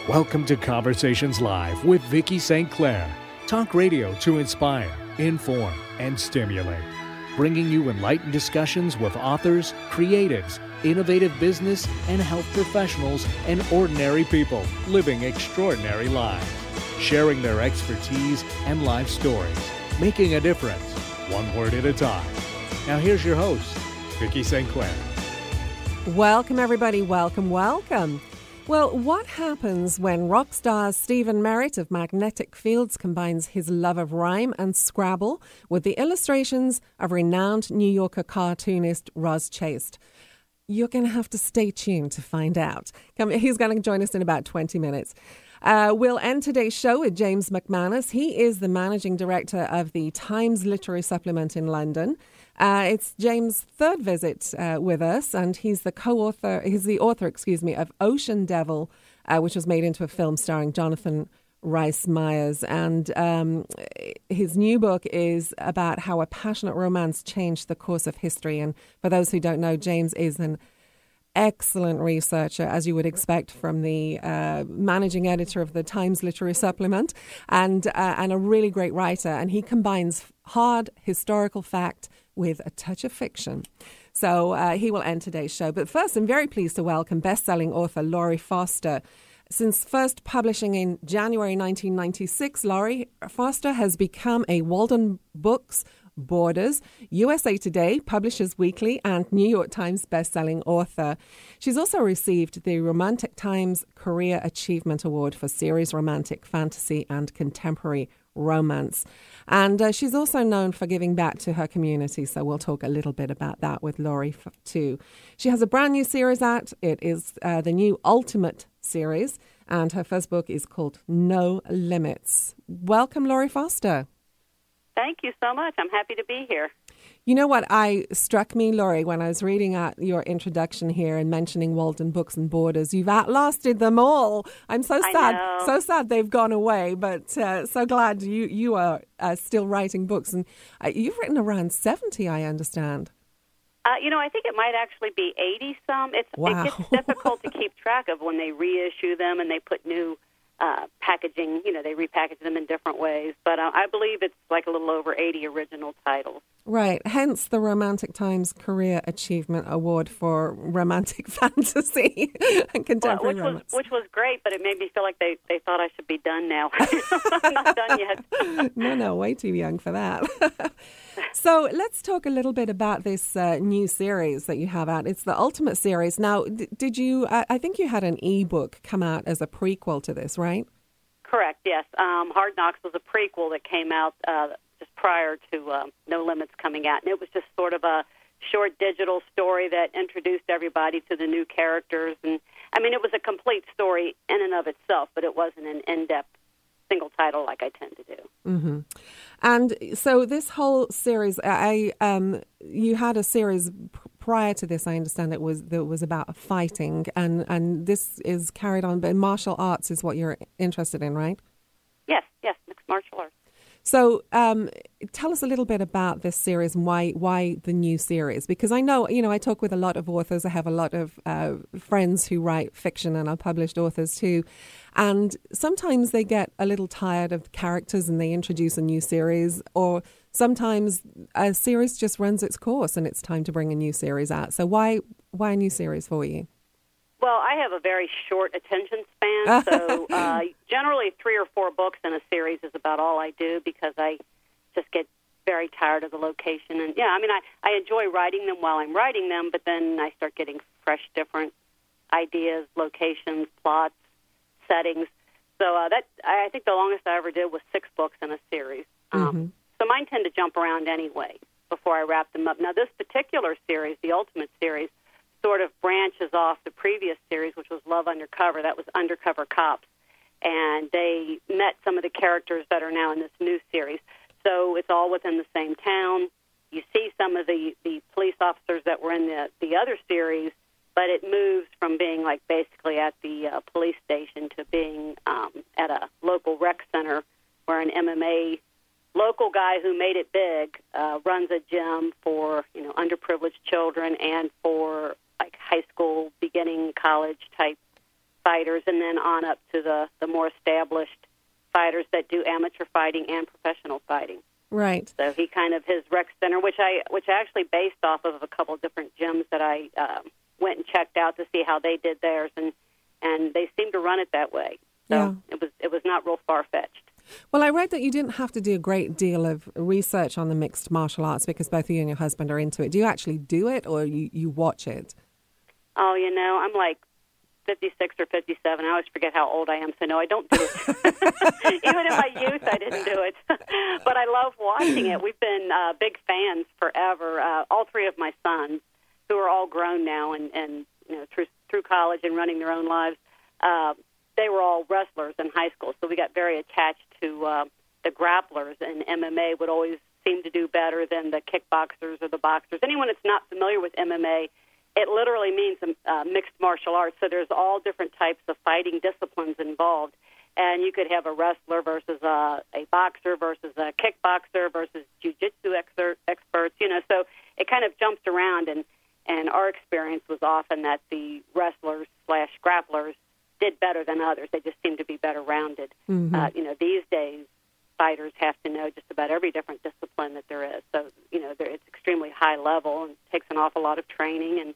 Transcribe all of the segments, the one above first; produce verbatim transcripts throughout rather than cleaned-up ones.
Welcome to Conversations Live with Vicki Saint Clair. Talk radio to inspire, inform, and stimulate. Bringing you enlightened discussions with authors, creatives, innovative business and health professionals, and ordinary people living extraordinary lives. Sharing their expertise and life stories. Making a difference, one word at a time. Now here's your host, Vicki Saint Clair. Welcome, everybody. Welcome, welcome. Well, what happens when rock star Stephen Merritt of Magnetic Fields combines his love of rhyme and Scrabble with the illustrations of renowned New Yorker cartoonist Roz Chast? You're going to have to stay tuned to find out. Come, he's going to join us in about twenty minutes. Uh, we'll end today's show with James McManus. He is the managing director of the Times Literary Supplement in London. Uh, it's James' third visit uh, with us, and he's the co-author, he's the author, excuse me, of Ocean Devil, uh, which was made into a film starring Jonathan Rhys Meyers. And um, his new book is about how a passionate romance changed the course of history. And for those who don't know, James is an excellent researcher, as you would expect from the uh, managing editor of the Times Literary Supplement, and uh, and a really great writer. And he combines hard historical fact with a touch of fiction. So uh, he will end today's show. But first, I'm very pleased to welcome best-selling author Laurie Foster. Since first publishing in January nineteen ninety-six, Laurie Foster has become a Walden Books, Borders, U S A Today, Publishers Weekly, and New York Times bestselling author. She's also received the Romantic Times Career Achievement Award for Series Romantic Fantasy and Contemporary Romance. And uh, she's also known for giving back to her community, so we'll talk a little bit about that with Laurie f- too. She has a brand new series out. It is uh, the new Ultimate series, and her first book is called No Limits. Welcome, Laurie Foster. Thank you so much. I'm happy to be here. You know what I struck me, Laurie, when I was reading out your introduction here and mentioning Walden Books and Borders, you've outlasted them all. I'm so I sad, know. so sad they've gone away, but uh, so glad you you are uh, still writing books. And uh, you've written around seventy, I understand. Uh, you know, I think it might actually be eighty some. It's, wow. It gets difficult to keep track of when they reissue them and they put new uh, packaging, you know, they repackage them in different ways. But uh, I believe it's like a little over eighty original titles. Right, hence the Romantic Times Career Achievement Award for Romantic Fantasy and Contemporary well, which Romance. Was, which was great, but it made me feel like they, they thought I should be done now. I'm not done yet. no, no, way too young for that. So let's talk a little bit about this uh, new series that you have out. It's the Ultimate series. Now, d- did you, I, I think you had an e-book come out as a prequel to this, right? Correct, yes. Um, Hard Knocks was a prequel that came out uh, just prior to uh, No Limits coming out. And it was just sort of a short digital story that introduced everybody to the new characters. And I mean, it was a complete story in and of itself, but it wasn't an in-depth single title like I tend to do. Mm-hmm. And so this whole series, I um, you had a series prior to this, I understand it was that was about fighting, and, and this is carried on, but martial arts is what you're interested in, right? Yes, yes, mixed martial arts. So um, tell us a little bit about this series and why why the new series. Because I know, you know, I talk with a lot of authors. I have a lot of uh, friends who write fiction and are published authors too. And sometimes they get a little tired of characters and they introduce a new series. Or sometimes a series just runs its course and it's time to bring a new series out. So why why a new series for you? Well, I have a very short attention span, so uh, generally three or four books in a series is about all I do because I just get very tired of the location. And, yeah, I mean, I, I enjoy writing them while I'm writing them, but then I start getting fresh, different ideas, locations, plots, settings. So uh, that I think the longest I ever did was six books in a series. Um, Mm-hmm. So mine tend to jump around anyway before I wrap them up. Now, this particular series, the Ultimate series, sort of branches off the previous series, which was Love Undercover. That was Undercover Cops. And they met some of the characters that are now in this new series. So it's all within the same town. You see some of the, the police officers that were in the, the other series, but it moves from being like basically at the uh, police station to being um, at a local rec center where an M M A local guy who made it big uh, runs a gym for, you know, underprivileged children and for like high school, beginning college type fighters, and then on up to the, the more established fighters that do amateur fighting and professional fighting. Right. So he kind of, his rec center, which I which I actually based off of a couple of different gyms that I um, went and checked out to see how they did theirs, and, and they seemed to run it that way. So yeah. it was it was not real far-fetched. Well, I read that you didn't have to do a great deal of research on the mixed martial arts because both you and your husband are into it. Do you actually do it, or you, you watch it? Oh, you know, I'm like fifty-six or fifty-seven. I always forget how old I am, so no, I don't do it. Even in my youth, I didn't do it. But I love watching it. We've been uh, big fans forever. Uh, all three of my sons, who are all grown now and, and you know through through college and running their own lives, uh, they were all wrestlers in high school, so we got very attached to uh, the grapplers, and M M A would always seem to do better than the kickboxers or the boxers. Anyone that's not familiar with M M A, it literally means uh, mixed martial arts, so there's all different types of fighting disciplines involved. And you could have a wrestler versus a, a boxer versus a kickboxer versus jiu-jitsu exer- experts, you know, so it kind of jumps around, and, and our experience was often that the wrestlers slash grapplers did better than others. They just seemed to be better rounded. Mm-hmm. Uh, you know, these days, fighters have to know just about every different discipline that there is. So, you know, it's extremely high level and takes an awful lot of training. And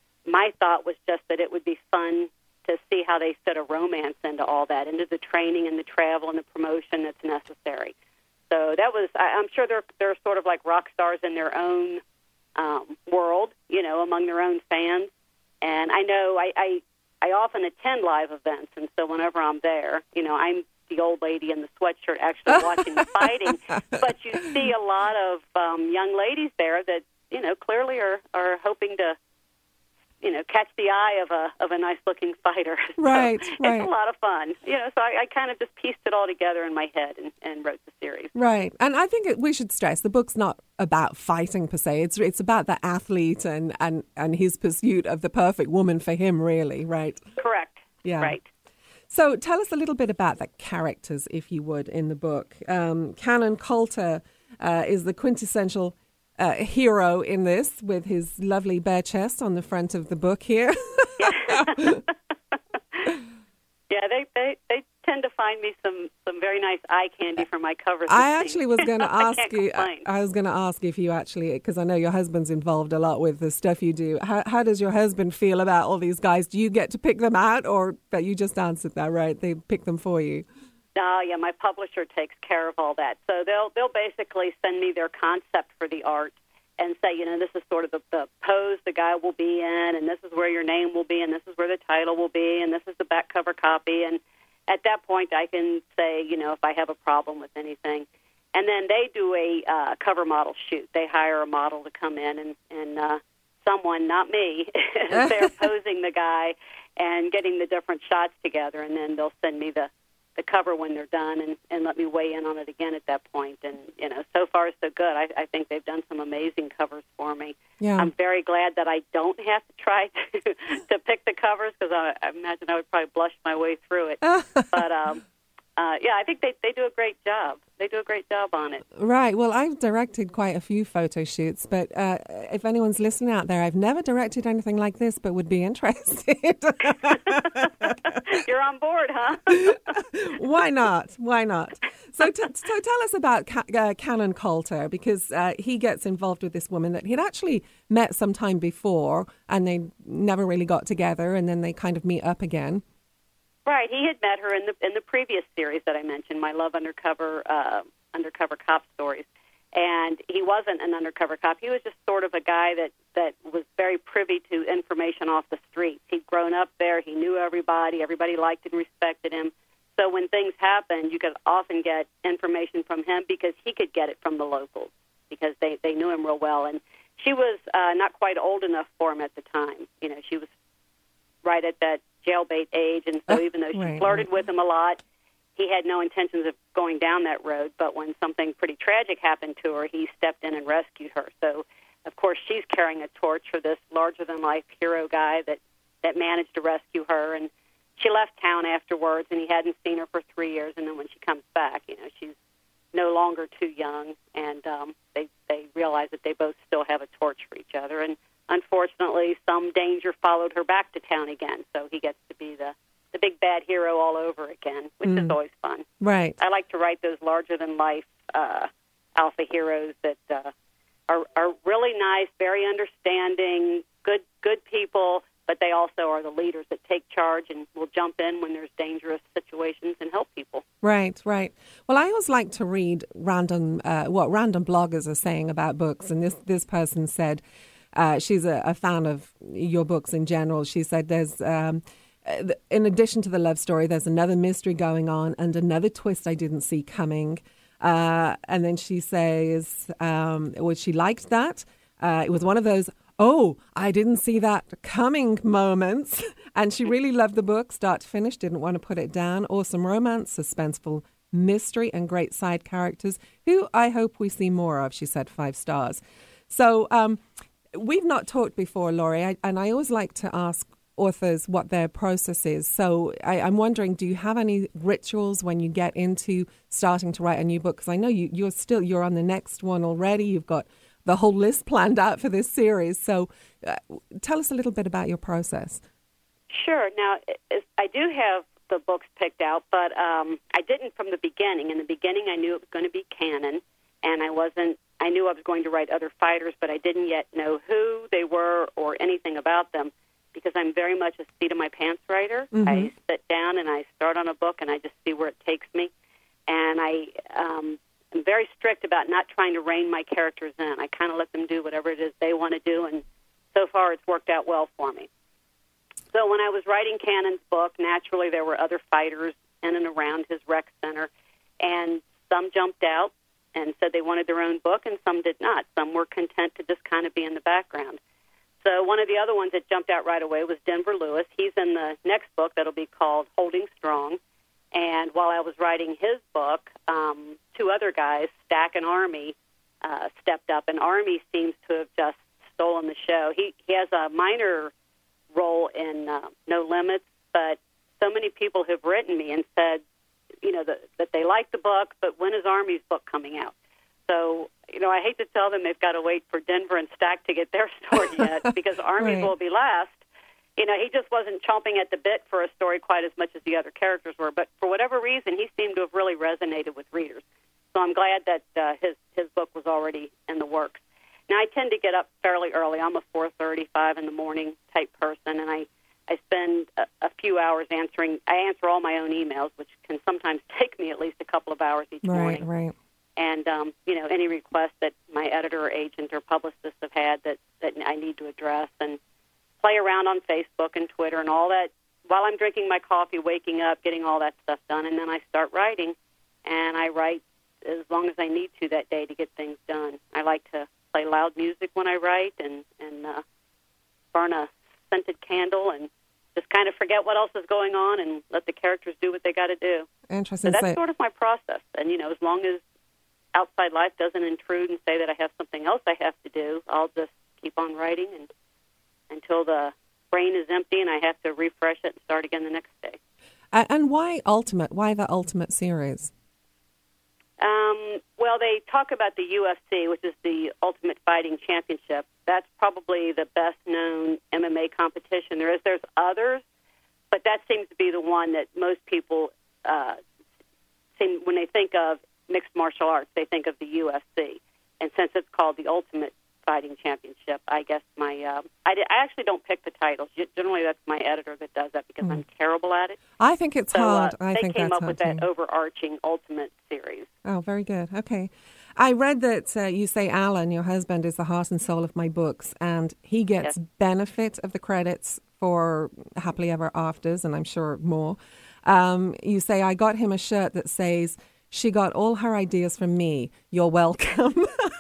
my thought was just that it would be fun to see how they fit a romance into all that, into the training and the travel and the promotion that's necessary. So that was, I, I'm sure they're they're sort of like rock stars in their own um, world, you know, among their own fans. And I know I, I I often attend live events, and so whenever I'm there, you know, I'm the old lady in the sweatshirt actually watching the fighting. But you see a lot of um, young ladies there that, you know, clearly are, are hoping to, you know, catch the eye of a of a nice-looking fighter. Right, so right. It's a lot of fun. You know, so I, I kind of just pieced it all together in my head and, and wrote the series. Right. And I think it, we should stress the book's not about fighting per se. It's it's about the athlete and, and, and his pursuit of the perfect woman for him, really, right? Correct. Yeah. Right. So tell us a little bit about the characters, if you would, in the book. Um, Cannon Coulter uh, is the quintessential uh, hero in this, with his lovely bare chest on the front of the book here. Yeah, they, they, they tend to find me some, some very nice eye candy for my covers. I actually was going to ask you. I, I was going to ask if you actually, because I know your husband's involved a lot with the stuff you do. How, how does your husband feel about all these guys? Do you get to pick them out, or that you just answered that right? They pick them for you. Oh, yeah, my publisher takes care of all that. So they'll they'll basically send me their concept for the art and say, you know, this is sort of the, the pose the guy will be in, and this is where your name will be, and this is where the title will be, and this is the back cover copy. And at that point, I can say, you know, if I have a problem with anything. And then they do a uh, cover model shoot. They hire a model to come in, and, and uh, someone, not me, they're posing the guy and getting the different shots together, and then they'll send me the the cover when they're done and, and let me weigh in on it again at that point. And, you know, so far so good. I, I think they've done some amazing covers for me. Yeah. I'm very glad that I don't have to try to, to pick the covers, because I, I imagine I would probably blush my way through it. But, um, uh, yeah, I think they, they do a great job. They do a great job on it. Right. Well, I've directed quite a few photo shoots, but uh, if anyone's listening out there, I've never directed anything like this, but would be interested. You're on board, huh? Why not? Why not? So, t- so tell us about Ca- uh, Cannon Coulter, because uh, he gets involved with this woman that he'd actually met some time before, and they never really got together, and then they kind of meet up again. Right, he had met her in the in the previous series that I mentioned, My Love Undercover uh, Undercover Cop Stories, and he wasn't an undercover cop. He was just sort of a guy that, that was very privy to information off the streets. He'd grown up there. He knew everybody. Everybody liked and respected him. So when things happened, you could often get information from him because he could get it from the locals because they, they knew him real well. And she was uh, not quite old enough for him at the time. You know, she was right at that jailbait age, and so even though she right, flirted right. with him a lot, he had no intentions of going down that road. But when something pretty tragic happened to her, he stepped in and rescued her. So, of course, she's carrying a torch for this larger-than-life hero guy that, that managed to rescue her. And she left town afterwards, and he hadn't seen her for three years. And then when she comes back, you know, she's no longer too young, and um, they, they realize that they both still have a torch for each other. And unfortunately, some danger followed her back to town again, so he gets to be the, the big bad hero all over again, which mm. is always fun. Right. I like to write those larger-than-life uh, alpha heroes that uh, are, are really nice, very understanding, good good people, but they also are the leaders that take charge and will jump in when there's dangerous situations and help people. Right, right. Well, I always like to read random uh, what random bloggers are saying about books, and this, this person said uh, she's a, a fan of your books in general. She said there's... Um, in addition to the love story, there's another mystery going on and another twist I didn't see coming. Uh, and then she says, um, well, she liked that. Uh, it was one of those, oh, I didn't see that coming moments. And she really loved the book, start to finish, didn't want to put it down. Awesome romance, suspenseful mystery, and great side characters, who I hope we see more of, she said, five stars. So um, we've not talked before, Laurie, I, and I always like to ask authors what their process is. So I, I'm wondering, do you have any rituals when you get into starting to write a new book? Because I know you, you're still, you're on the next one already. You've got the whole list planned out for this series. So uh, tell us a little bit about your process. Sure. Now, I do have the books picked out, but um, I didn't from the beginning. In the beginning, I knew it was going to be canon, and I wasn't, I knew I was going to write other fighters, but I didn't yet know who they were or anything about them, because I'm very much a seat-of-my-pants writer. Mm-hmm. I sit down and I start on a book and I just see where it takes me. And I um, am very strict about not trying to rein my characters in. I kind of let them do whatever it is they want to do, and so far it's worked out well for me. So when I was writing Cannon's book, naturally there were other fighters in and around his rec center, and some jumped out and said they wanted their own book, and some did not. Some were content to just kind of be in the background. So one of the other ones that jumped out right away was Denver Lewis. He's in the next book that'll be called Holding Strong. And while I was writing his book, um, two other guys, Stack and Army, uh, stepped up. And Army seems to have just stolen the show. He, he has a minor role in uh, No Limits, but so many people have written me and said, you know, that, that they like the book, but when is Army's book coming out? So, you know, I hate to tell them they've got to wait for Denver and Stack to get their story yet, because Army's right. will be last. You know, he just wasn't chomping at the bit for a story quite as much as the other characters were. But for whatever reason, he seemed to have really resonated with readers. So I'm glad that uh, his, his book was already in the works. Now, I tend to get up fairly early. I'm a four thirty-five in the morning type person, and I, I spend a, a few hours answering. I answer all my own emails, which can sometimes take me at least a couple of hours each right, morning. Right, right. And, um, you know, any requests that my editor or agent or publicist have had that, that I need to address, and play around on Facebook and Twitter and all that while I'm drinking my coffee, waking up, getting all that stuff done. And then I start writing, and I write as long as I need to that day to get things done. I like to play loud music when I write and, and uh, burn a scented candle and just kind of forget what else is going on and let the characters do what they got to do. Interesting. So that's so, sort of my process. And, you know, as long as outside life doesn't intrude and say that I have something else I have to do, I'll just keep on writing and until the brain is empty and I have to refresh it and start again the next day. Uh, and why Ultimate? Why the Ultimate series? Um, well, they talk about the U F C, which is the Ultimate Fighting Championship. That's probably the best-known M M A competition there is. There's others, but that seems to be the one that most people uh, seem, when they think of mixed martial arts, they think of the U F C. And since it's called the Ultimate Fighting Championship, I guess my uh, I, I actually don't pick the titles. Generally, that's my editor that does that because mm. I'm terrible at it. I think it's so, hard. Uh, I they think came that's up with hard that too. overarching Ultimate series. Oh, very good. Okay. I read that uh, you say Alan, your husband, is the heart and soul of my books, and he gets yes. benefit of the credits for Happily Ever Afters, and I'm sure more. Um, you say, I got him a shirt that says, she got all her ideas from me. You're welcome.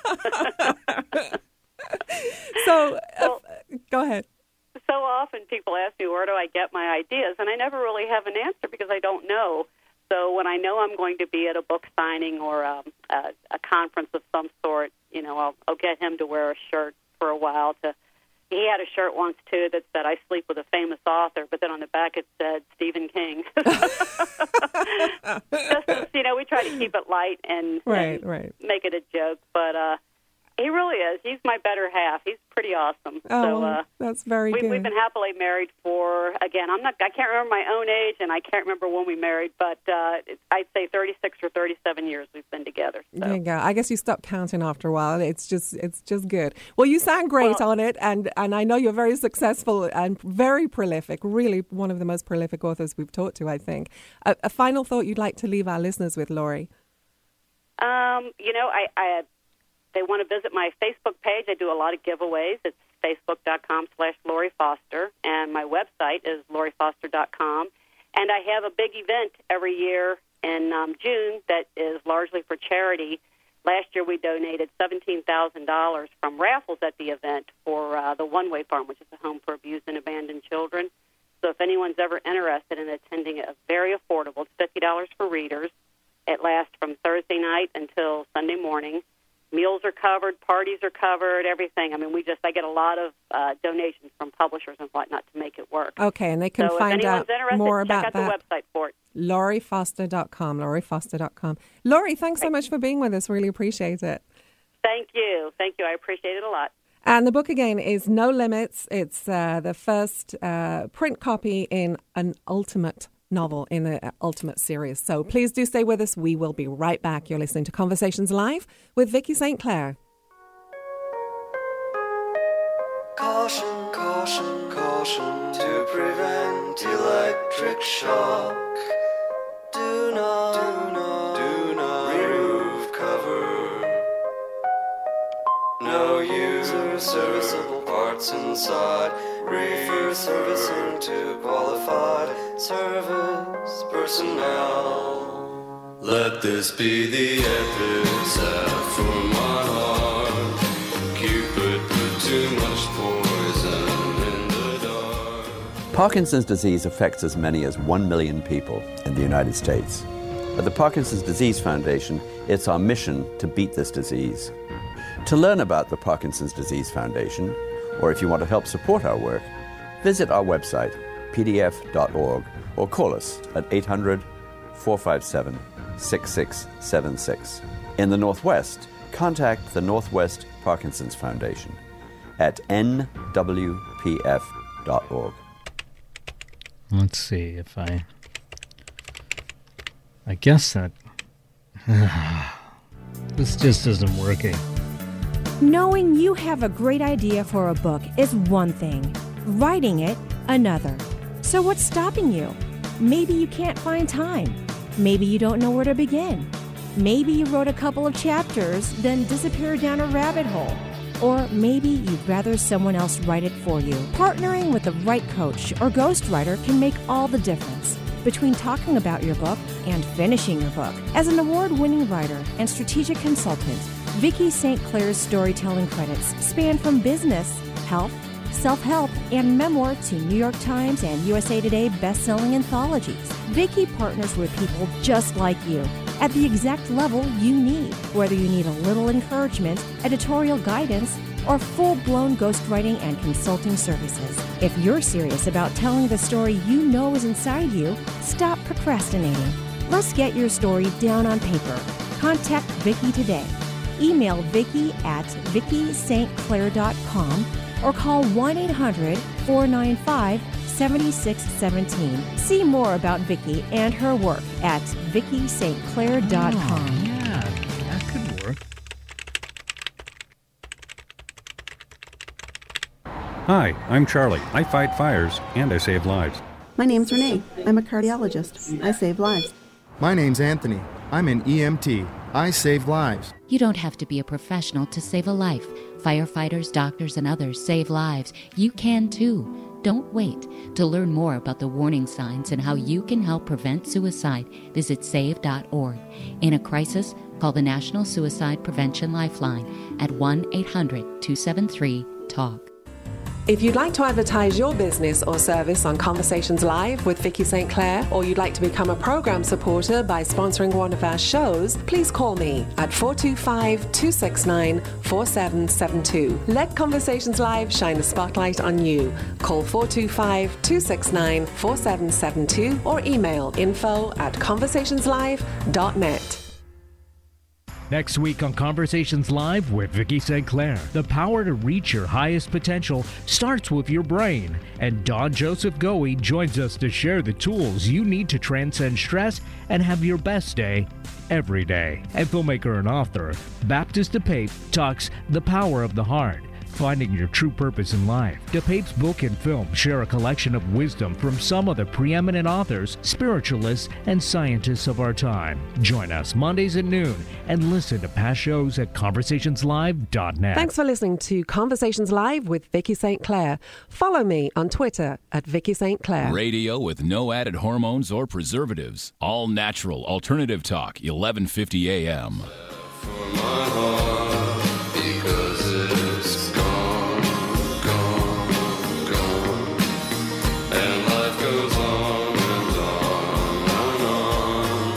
So, well, uh, go ahead. So often people ask me, where do I get my ideas? And I never really have an answer because I don't know. So when I know I'm going to be at a book signing or um, a, a conference of some sort, you know, I'll, I'll get him to wear a shirt for a while. To He had a shirt once, too, that said, I sleep with a famous author, but then on the back it said Stephen King. Just, you know, we try to keep it light and, right, and right. make it a joke. But uh, He really is. He's my better half. He's pretty awesome. Oh, so, uh, that's very we, good. We've been happily married for, again, I'm not, I can't remember my own age, and I can't remember when we married, but uh, I'd say thirty-six or thirty-seven years we've been together. So. There you go. I guess you stop counting after a while. It's just it's just good. Well, you sound great well, on it, and, and I know you're very successful and very prolific, really one of the most prolific authors we've talked to, I think. A, a final thought you'd like to leave our listeners with, Laurie? Um, you know, I... I They want to visit my Facebook page. I do a lot of giveaways. It's facebook.com slash Laurie Foster, and my website is laurie foster dot com. And I have a big event every year in um, June that is largely for charity. Last year we donated seventeen thousand dollars from raffles at the event for uh, the One Way Farm, which is a home for abused and abandoned children. So if anyone's ever interested in attending it, it's very affordable. It's fifty dollars for readers. It lasts from Thursday night until Sunday morning. Meals are covered, parties are covered, everything. I mean, we just, I get a lot of uh, donations from publishers and whatnot to make it work. Okay, and they can so find out more about check out that. the website for it. laurie foster dot com, laurie foster dot com. Laurie, thanks so much for being with us. Really appreciate it. Thank you. Thank you. I appreciate it a lot. And the book, again, is No Limits. It's uh, the first uh, print copy in an ultimate novel in the Ultimate series. So please do stay with us. We will be right back. You're listening to Conversations Live with Vicky Saint Clair. Caution, caution, caution to prevent electric shock. Do not, do not, do not remove cover. No user serviceable parts inside. Refer servicing to qualified service personnel. Let this be the epitaph for my heart. Cupid put too much poison in the dark. Parkinson's disease affects as many as one million people in the United States. At the Parkinson's Disease Foundation, it's our mission to beat this disease. To learn about the Parkinson's Disease Foundation, or if you want to help support our work, visit our website, p d f dot org, or call us at eight hundred, four five seven, six six seven six. In the Northwest, contact the Northwest Parkinson's Foundation at n w p f dot org. Let's see if I... I guess that... this just isn't working. Knowing you have a great idea for a book is one thing. Writing it, another. So what's stopping you? Maybe you can't find time. Maybe you don't know where to begin. Maybe you wrote a couple of chapters, then disappeared down a rabbit hole. Or maybe you'd rather someone else write it for you. Partnering with the right coach or ghostwriter can make all the difference between talking about your book and finishing your book. As an award-winning writer and strategic consultant, Vicky Saint Clair's storytelling credits span from business, health, self-help, and memoir to New York Times and U S A Today best-selling anthologies. Vicky partners with people just like you at the exact level you need, whether you need a little encouragement, editorial guidance, or full-blown ghostwriting and consulting services. If you're serious about telling the story you know is inside you, stop procrastinating. Let's get your story down on paper. Contact Vicky today. Email Vicky at vicky st clair dot com or call one eight hundred, four nine five, seven six one seven. See more about Vicky and her work at vicky st clair dot com. Oh, yeah, that could work. Hi, I'm Charlie. I fight fires and I save lives. My name's Renee. I'm a cardiologist. I save lives. My name's Anthony. I'm an E M T. I save lives. You don't have to be a professional to save a life. Firefighters, doctors, and others save lives. You can too. Don't wait. To learn more about the warning signs and how you can help prevent suicide, visit save dot org. In a crisis, call the National Suicide Prevention Lifeline at one eight hundred, two seven three, talk. If you'd like to advertise your business or service on Conversations Live with Vicky Saint Clair, or you'd like to become a program supporter by sponsoring one of our shows, please call me at four two five, two six nine, four seven seven two. Let Conversations Live shine a spotlight on you. Call four two five, two six nine, four seven seven two or email info at conversationslive dot net. Next week on Conversations Live with Vicki Saint Clair, the power to reach your highest potential starts with your brain. And Don Joseph Goey joins us to share the tools you need to transcend stress and have your best day every day. And filmmaker and author Baptist DePape talks The Power of the Heart, finding your true purpose in life. DePape's book and film share a collection of wisdom from some of the preeminent authors, spiritualists, and scientists of our time. Join us Mondays at noon and listen to past shows at conversations live dot net. Thanks for listening to Conversations Live with Vicki Saint Clair. Follow me on Twitter at Vicki Saint Clair. Radio with no added hormones or preservatives. All natural alternative talk, eleven fifty A M. For my heart, because it's gone, gone, gone. And life goes on and on and on.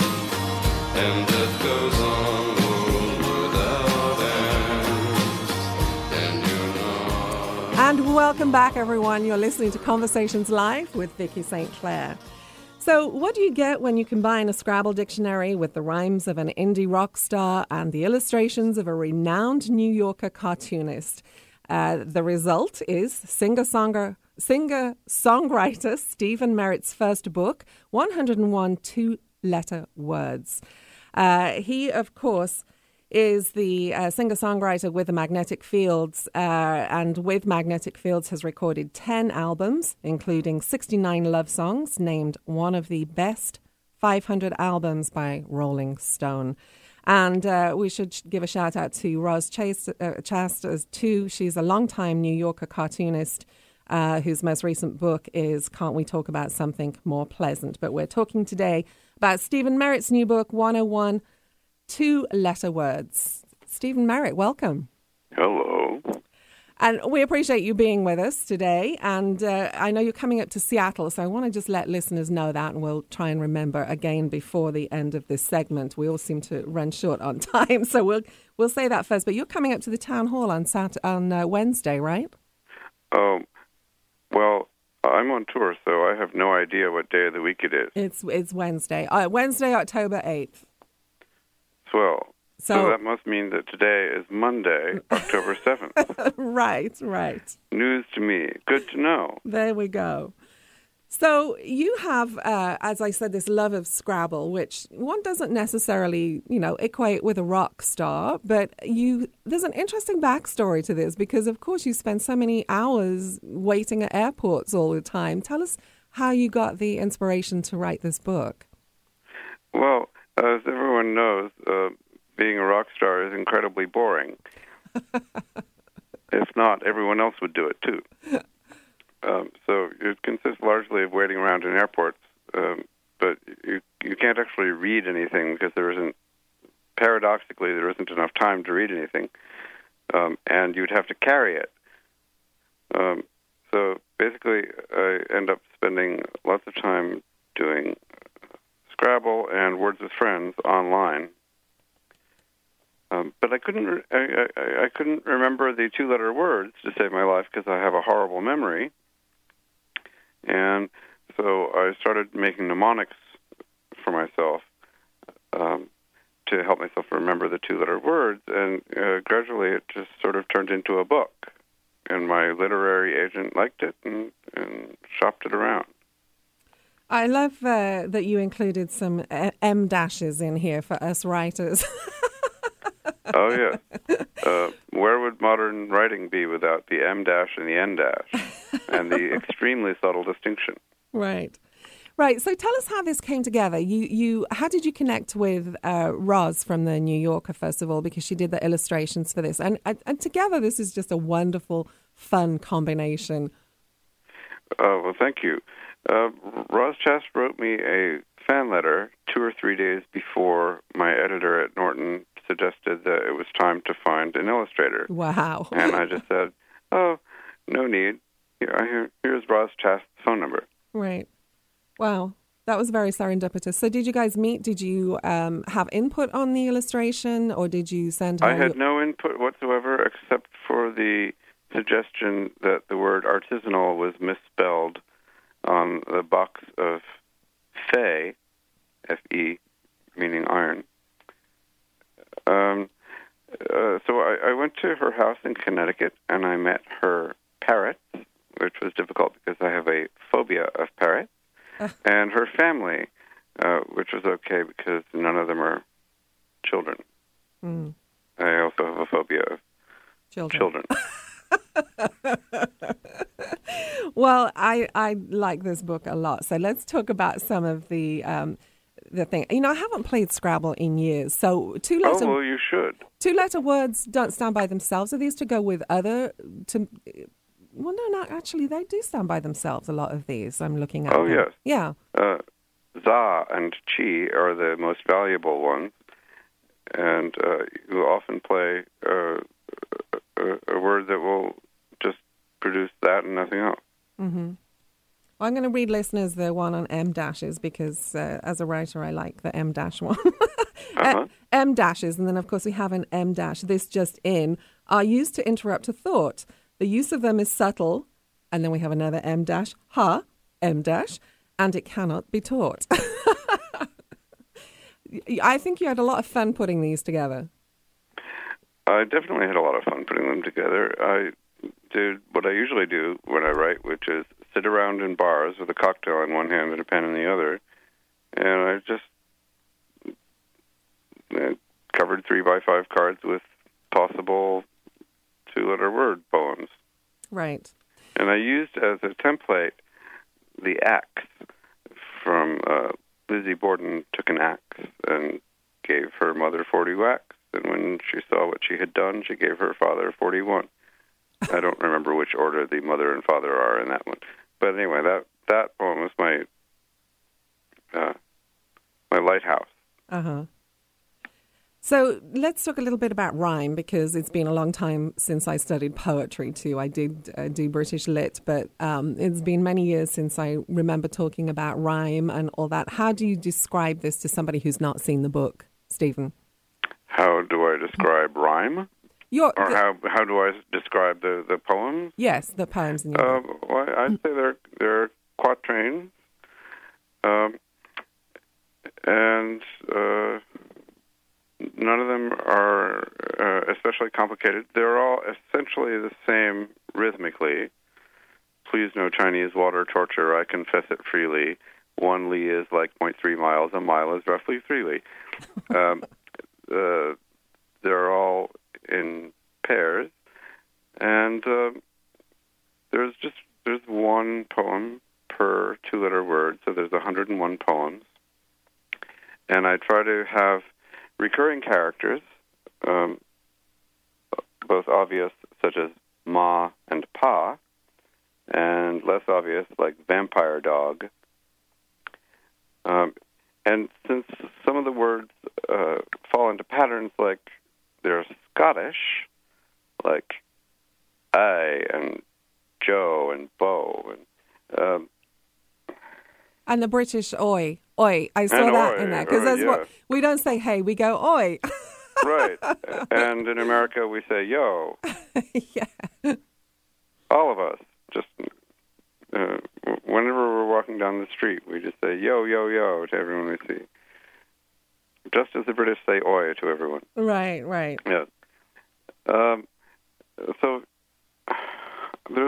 And death goes on, world without end. And you know. And welcome back, everyone. You're listening to Conversations Live with Vicki Saint Clair. So what do you get when you combine a Scrabble dictionary with the rhymes of an indie rock star and the illustrations of a renowned New Yorker cartoonist? Uh, the result is singer-songer, singer-songwriter Stephen Merritt's first book, one hundred one two-letter words. Uh, he, of course, is the uh, singer-songwriter with the Magnetic Fields, uh, and with Magnetic Fields has recorded ten albums, including sixty-nine love songs, named one of the best five hundred albums by Rolling Stone. And uh, we should give a shout-out to Roz Chase, uh, Chasters, too. She's a longtime New Yorker cartoonist uh, whose most recent book is Can't We Talk About Something More Pleasant? But we're talking today about Stephen Merritt's new book, one oh one Two-Letter Words. Stephen Merritt, welcome. Hello. And we appreciate you being with us today. And uh, I know you're coming up to Seattle, so I want to just let listeners know that, and we'll try and remember again before the end of this segment. We all seem to run short on time, so we'll we'll say that first. But you're coming up to the town hall on Sat- on uh, Wednesday, right? Um. Well, I'm on tour, so I have no idea what day of the week it is. It's it's Wednesday, uh, Wednesday, October eighth. Swell. So, so that must mean that today is Monday, October seventh. Right, right. News to me. Good to know. There we go. So you have, uh, as I said, this love of Scrabble, which one doesn't necessarily, you know, equate with a rock star, but you there's an interesting backstory to this because, of course, you spend so many hours waiting at airports all the time. Tell us how you got the inspiration to write this book. Well, as everyone knows, uh, being a rock star is incredibly boring. If not, everyone else would do it too. Um, so it consists largely of waiting around in airports, um, but you you can't actually read anything because there isn't, paradoxically, there isn't enough time to read anything, um, and you'd have to carry it. Um, so basically, I end up spending lots of time doing Scrabble and Words with Friends online. Um, but I couldn't re- I, I, I couldn't remember the two-letter words to save my life because I have a horrible memory. And so I started making mnemonics for myself um, to help myself remember the two-letter words. And uh, gradually it just sort of turned into a book. And my literary agent liked it and, and shopped it around. I love uh, that you included some uh, M dashes in here for us writers. Oh, yeah. Uh, where would modern writing be without the M dash and the N dash and the extremely subtle distinction? Right. Right. So tell us how this came together. You, you, how did you connect with uh, Roz from the New Yorker, first of all, because she did the illustrations for this? And, and, and together, this is just a wonderful, fun combination. Uh, well, thank you. Uh, Roz Chast wrote me a fan letter two or three days before my editor at Norton suggested that it was time to find an illustrator. Wow. And I just said, oh, no need. Here, here's Roz Chast's phone number. Right. Wow. That was very serendipitous. So did you guys meet? Did you um, have input on the illustration, or did you send her... I had no input whatsoever except for the suggestion that the word artisanal was misspelled on the box of Fe, F E, meaning iron, Um, uh, so I, I went to her house in Connecticut, and I met her parrots, which was difficult because I have a phobia of parrots, uh. and her family, uh, which was okay because none of them are children. Mm. I also have a phobia of children. children. Well, I, I like this book a lot. So let's talk about some of the um, the thing. You know, I haven't played Scrabble in years. So two letter. Oh, well, you should. Two letter words don't stand by themselves. Are these to go with other? To well, no, not actually. They do stand by themselves. A lot of these I'm looking at. Oh, them. yes. Yeah. Uh, za and chi are the most valuable ones, and uh, you often play uh, a, a word that will just produce that and nothing else. Mm-hmm. Well, I'm going to read listeners the one on M dashes because uh, as a writer I like the M dash one. uh-huh. M dashes, and then of course we have an M dash. This just in are used to interrupt a thought. The use of them is subtle, and then we have another M dash. Ha, M dash, and it cannot be taught. I think you had a lot of fun putting these together. I definitely had a lot of fun putting them together. I did what I usually do when I write, which is sit around in bars with a cocktail in one hand and a pen in the other, and I just uh, covered three by five cards with possible two-letter word poems. Right. And I used as a template the axe from uh, Lizzie Borden took an axe and gave her mother forty whacks, and when she saw what she had done, she gave her father forty-one. I don't remember which order the mother and father are in that one. But anyway, that, that poem was my uh, my lighthouse. Uh-huh. So let's talk a little bit about rhyme, because it's been a long time since I studied poetry too. I did uh, do British Lit, but um, it's been many years since I remember talking about rhyme and all that. How do you describe this to somebody who's not seen the book, Stephen? How do I describe rhyme? Your, or the, how how do I describe the, the poems? Yes, the poems in your uh, book. Well, I'd say they're, they're quatrains. Um, and uh, none of them are uh, especially complicated. They're all essentially the same rhythmically. Please no Chinese water torture, I confess it freely. One li is like zero point three miles, a mile is roughly three li. Um, uh, they're all in pairs, and uh, there's just there's one poem per two-letter word, so there's one hundred one poems. And I try to have recurring characters, um, both obvious, such as ma and pa, and less obvious, like vampire dog. Um, and since some of the words uh, fall into patterns like they're Scottish, like I and Joe and Bo, and um, and the British oi, oi. I saw that oi, in there because uh, that's yeah. what we don't say. Hey, we go oi. Right, and in America we say yo. Yeah, all of us just uh, whenever we're walking down the street, we just say yo, yo, yo to everyone we see. Just as the British say oi to everyone. Right, right. Yeah. Um, so there's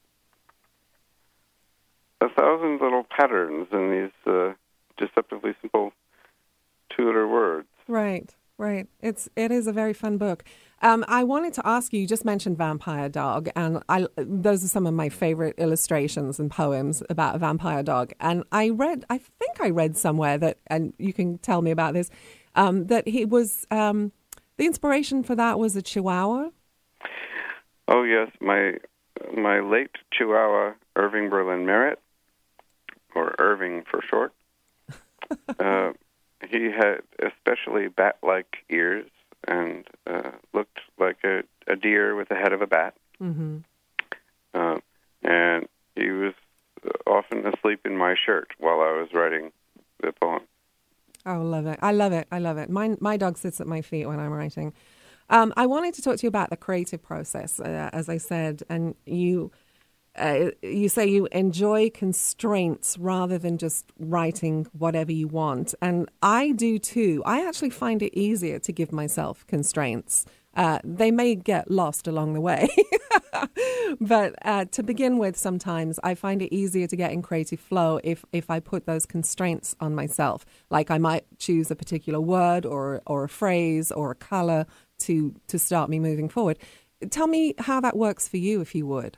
a thousand little patterns in these uh, deceptively simple two-letter words. Right, right. It's it is a very fun book. Um, I wanted to ask you. You just mentioned Vampire Dog, and I those are some of my favorite illustrations and poems about a vampire dog. And I read, I think I read somewhere that, and you can tell me about this, um, that he was um, the inspiration for that was a Chihuahua. Oh yes, my my late Chihuahua, Irving Berlin Merritt, or Irving for short. uh, he had especially bat-like ears and uh, looked like a, a deer with the head of a bat. Mm-hmm. Uh, and he was often asleep in my shirt while I was writing the poem. Oh, I love it. I love it. I love it. My, my dog sits at my feet when I'm writing. Um, I wanted to talk to you about the creative process, uh, as I said, and you uh, you say you enjoy constraints rather than just writing whatever you want. And I do too. I actually find it easier to give myself constraints. Uh, they may get lost along the way. But uh, to begin with, sometimes I find it easier to get in creative flow if, if I put those constraints on myself. Like I might choose a particular word or or a phrase or a color to, to start me moving forward. Tell me how that works for you, if you would.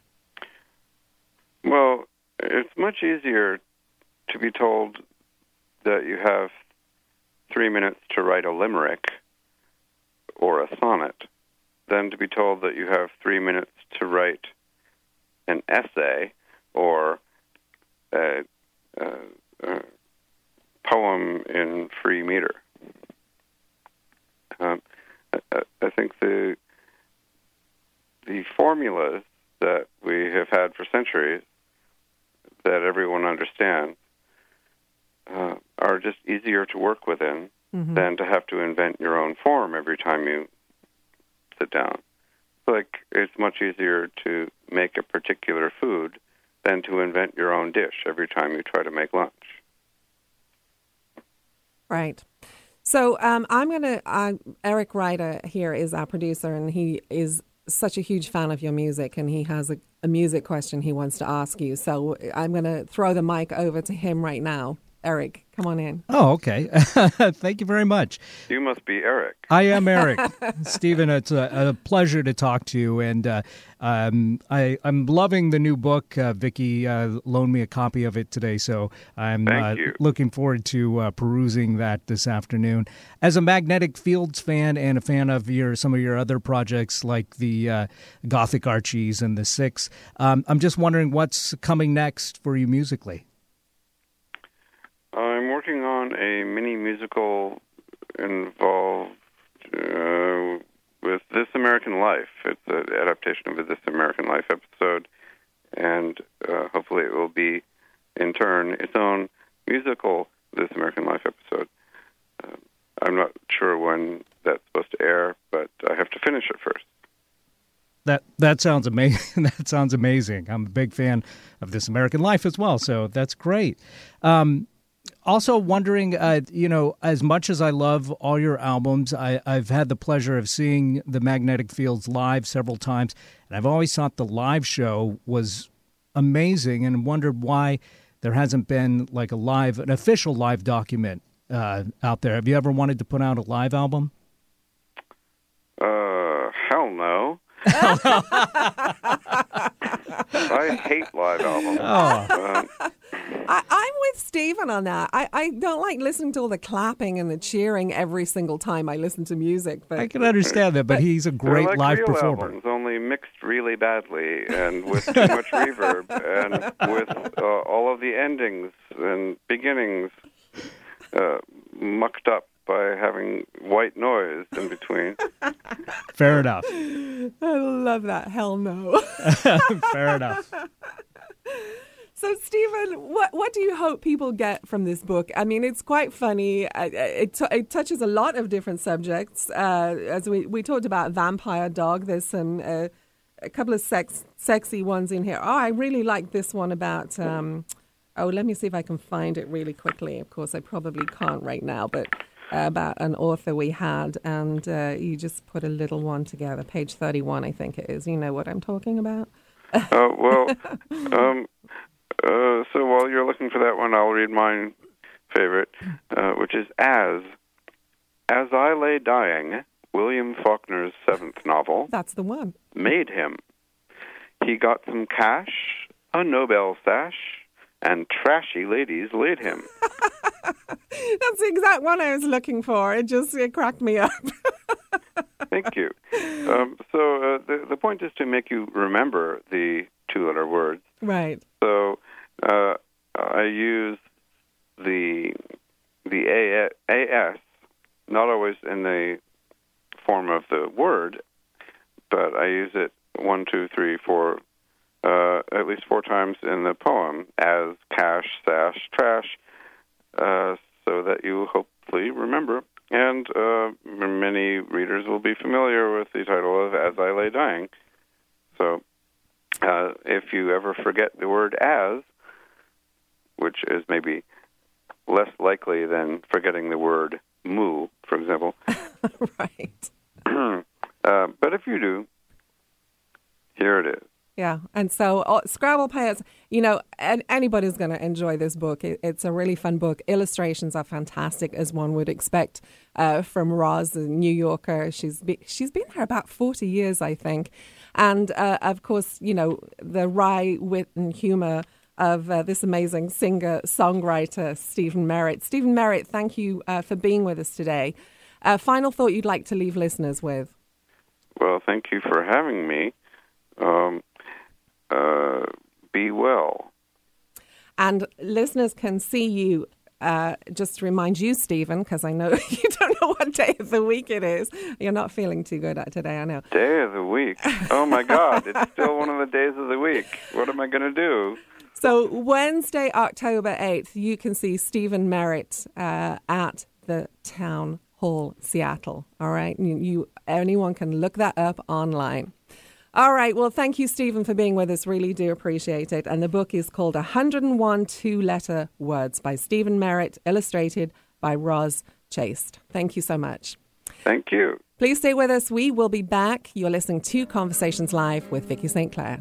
Well, it's much easier to be told that you have three minutes to write a limerick or a sonnet than to be told that you have three minutes to write an essay or a, a, a poem in free meter. Um, I, I think the the formulas that we have had for centuries that everyone understands uh, are just easier to work within mm-hmm. than to have to invent your own form every time you sit down. Like, it's much easier to make a particular food than to invent your own dish every time you try to make lunch. Right. So um, I'm going to, uh, Eric Ryder here is our producer, and he is such a huge fan of your music, and he has a, a music question he wants to ask you. So I'm going to throw the mic over to him right now. Eric, come on in. Oh, okay. Thank you very much. You must be Eric. I am Eric. Stephen, it's a, a pleasure to talk to you. And uh, um, I, I'm loving the new book. Uh, Vicki uh, loaned me a copy of it today, so I'm uh, looking forward to uh, perusing that this afternoon. As a Magnetic Fields fan and a fan of your some of your other projects like the uh, Gothic Archies and the Six, um, I'm just wondering what's coming next for you musically. I'm working on a mini musical involved uh, with This American Life. It's an adaptation of a This American Life episode, and uh, hopefully it will be, in turn, its own musical This American Life episode. Uh, I'm not sure when that's supposed to air, but I have to finish it first. That that sounds amazing. That sounds amazing. I'm a big fan of This American Life as well, so that's great. Um, Also wondering, uh, you know, as much as I love all your albums, I, I've had the pleasure of seeing the Magnetic Fields live several times, and I've always thought the live show was amazing and wondered why there hasn't been like a live, an official live document uh, out there. Have you ever wanted to put out a live album? Uh, hell no. I hate live albums. Oh. Um, I, I'm with Stephen on that. I, I don't like listening to all the clapping and the cheering every single time I listen to music. But I can understand that, but, but he's a great like live real performer. Albums, only mixed really badly and with too much reverb and with uh, all of the endings and beginnings uh, mucked up by having white noise in between. Fair enough. I love that. Hell no. Fair enough. So, Stephen, what what do you hope people get from this book? I mean, it's quite funny. It, t- it touches a lot of different subjects. Uh, as we, we talked about Vampire Dog, there's some uh, a couple of sex sexy ones in here. Oh, I really like this one about. Um, oh, let me see if I can find it really quickly. Of course, I probably can't right now, but. Uh, about an author we had, and uh, you just put a little one together. Page thirty-one, I think it is. You know what I'm talking about? Oh, uh, well, um, uh, so while you're looking for that one, I'll read my favorite, uh, which is As. As I Lay Dying, William Faulkner's seventh novel. That's the one. Made him. He got some cash, a Nobel sash, and trashy ladies laid him. That's the exact one I was looking for. It just it cracked me up. Thank you. Um, so uh, the the point is to make you remember the two-letter words. Right. So uh, I use the the A S, not always in the form of the word, but I use it one, two, three, four, uh, at least four times in the poem as cash, sash, trash. Uh, so that you hopefully remember. And uh, many readers will be familiar with the title of As I Lay Dying. So Uh, if you ever forget the word as, which is maybe less likely than forgetting the word moo, for example. Right. uh, but if you do, here it is. Yeah, and so uh, Scrabble players, you know, and anybody's going to enjoy this book. It, it's a really fun book. Illustrations are fantastic, as one would expect uh, from Roz, the New Yorker. She's be, she's been there about forty years, I think. And, uh, of course, you know, the wry wit and humour of uh, this amazing singer-songwriter, Stephen Merritt. Stephen Merritt, thank you uh, for being with us today. Uh, final thought you'd like to leave listeners with? Well, thank you for having me. Um, uh, be well. And listeners can see you, uh, just to remind you, Stephen, because I know you don't know what day of the week it is. You're not feeling too good today, I know. Day of the week? Oh, my God. It's still one of the days of the week. What am I going to do? So Wednesday, October eighth, you can see Stephen Merritt uh, at the Town Hall, Seattle. All right? You, you anyone can look that up online. All right. Well, thank you, Stephen, for being with us. Really do appreciate it. And the book is called one hundred one Two-Letter Words by Stephen Merritt, illustrated by Roz Chast. Thank you so much. Thank you. Please stay with us. We will be back. You're listening to Conversations Live with Vicki Saint Clair.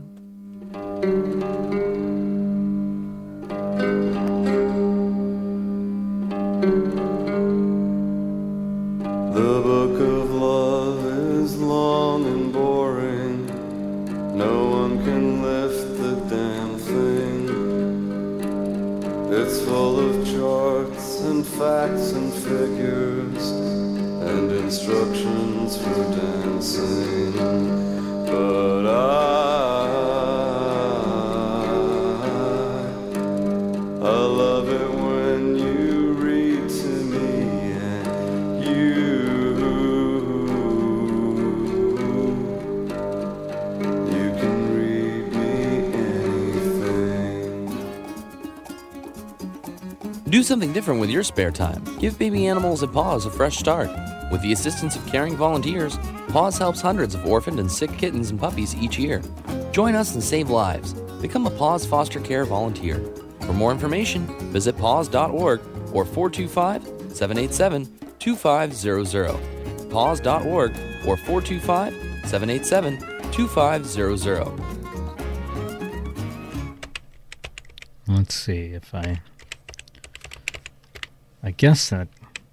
The book of love is long and boring. No one can lift the damn thing. It's full of charts and facts and figures and instructions for dancing. But I, I love it when you read to me and you Do something different with your spare time. Give baby animals at Paws a fresh start. With the assistance of caring volunteers, Paws helps hundreds of orphaned and sick kittens and puppies each year. Join us and save lives. Become a Paws foster care volunteer. For more information, visit paws dot org or four two five, seven eight seven, two five zero zero. paws dot org or four two five, seven eight seven, two five zero zero. Let's see if I... I guess that...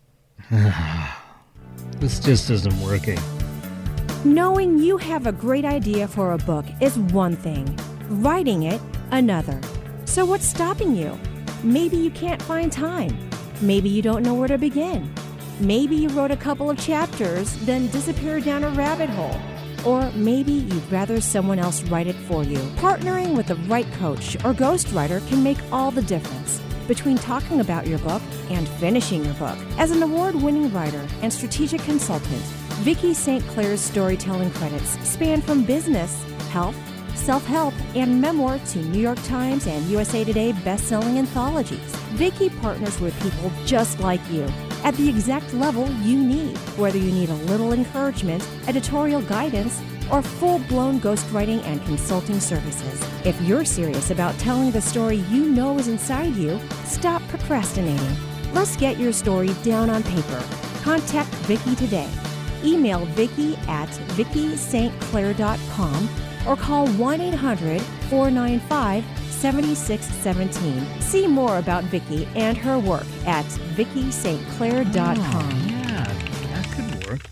this just isn't working. Knowing you have a great idea for a book is one thing. Writing it, another. So what's stopping you? Maybe you can't find time. Maybe you don't know where to begin. Maybe you wrote a couple of chapters, then disappeared down a rabbit hole. Or maybe you'd rather someone else write it for you. Partnering with the right coach or ghostwriter can make all the difference between talking about your book and finishing your book. As an award-winning writer and strategic consultant, Vicki Saint Clair's storytelling credits span from business, health, self-help, and memoir to New York Times and U S A Today best-selling anthologies. Vicki partners with people just like you at the exact level you need, whether you need a little encouragement, editorial guidance, or full-blown ghostwriting and consulting services. If you're serious about telling the story you know is inside you, stop procrastinating. Let's get your story down on paper. Contact Vicki today. Email Vicki at vicki st clair dot com or call one eight hundred, four nine five, seven six one seven. See more about Vicki and her work at vicki st clair dot com. Oh, yeah, that could work.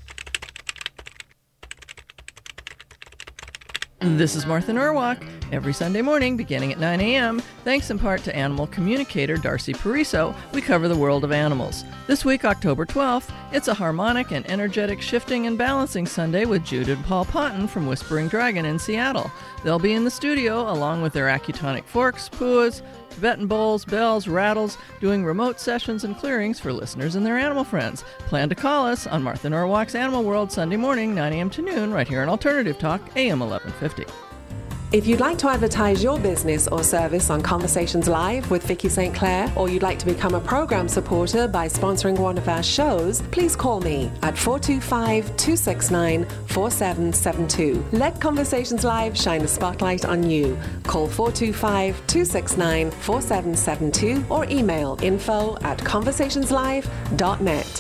This is Martha Norwalk. Every Sunday morning, beginning at nine a.m., thanks in part to animal communicator Darcy Pariso, we cover the world of animals. This week, October twelfth, it's a harmonic and energetic shifting and balancing Sunday with Jude and Paul Ponton from Whispering Dragon in Seattle. They'll be in the studio along with their acutonic forks, puas, Tibetan bowls, bells, rattles, doing remote sessions and clearings for listeners and their animal friends. Plan to call us on Martha Norwalk's Animal World Sunday morning, nine a.m. to noon, right here on Alternative Talk, A M eleven fifty. If you'd like to advertise your business or service on Conversations Live with Vicky Saint Clair, or you'd like to become a program supporter by sponsoring one of our shows, please call me at four two five, two six nine, four seven seven two. Let Conversations Live shine a spotlight on you. Call four two five, two six nine, four seven seven two or email info at conversationslive dot net.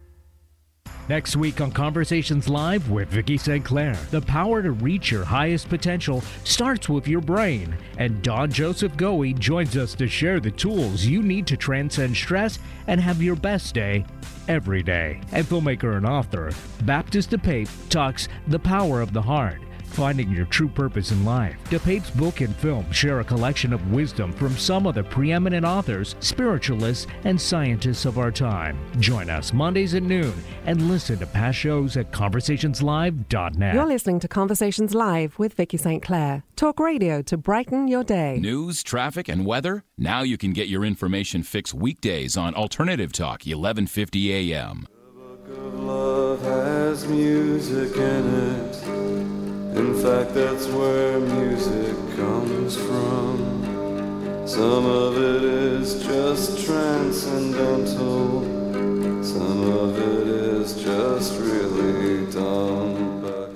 Next week on Conversations Live with Vicky Saint Clair, the power to reach your highest potential starts with your brain. And Don Joseph Goey joins us to share the tools you need to transcend stress and have your best day every day. And filmmaker and author Baptist DePape talks The Power of the Heart, finding your true purpose in life. DePape's book and film share a collection of wisdom from some of the preeminent authors, spiritualists, and scientists of our time. Join us Mondays at noon and listen to past shows at conversations live dot net. You're listening to Conversations Live with Vicky Saint Clair. Talk radio to brighten your day. News, traffic, and weather? Now you can get your information fix weekdays on Alternative Talk, eleven fifty a m. The book of love has music in it. In fact, that's where music comes from. Some of it is just transcendental. Some of it is just really dumb. But,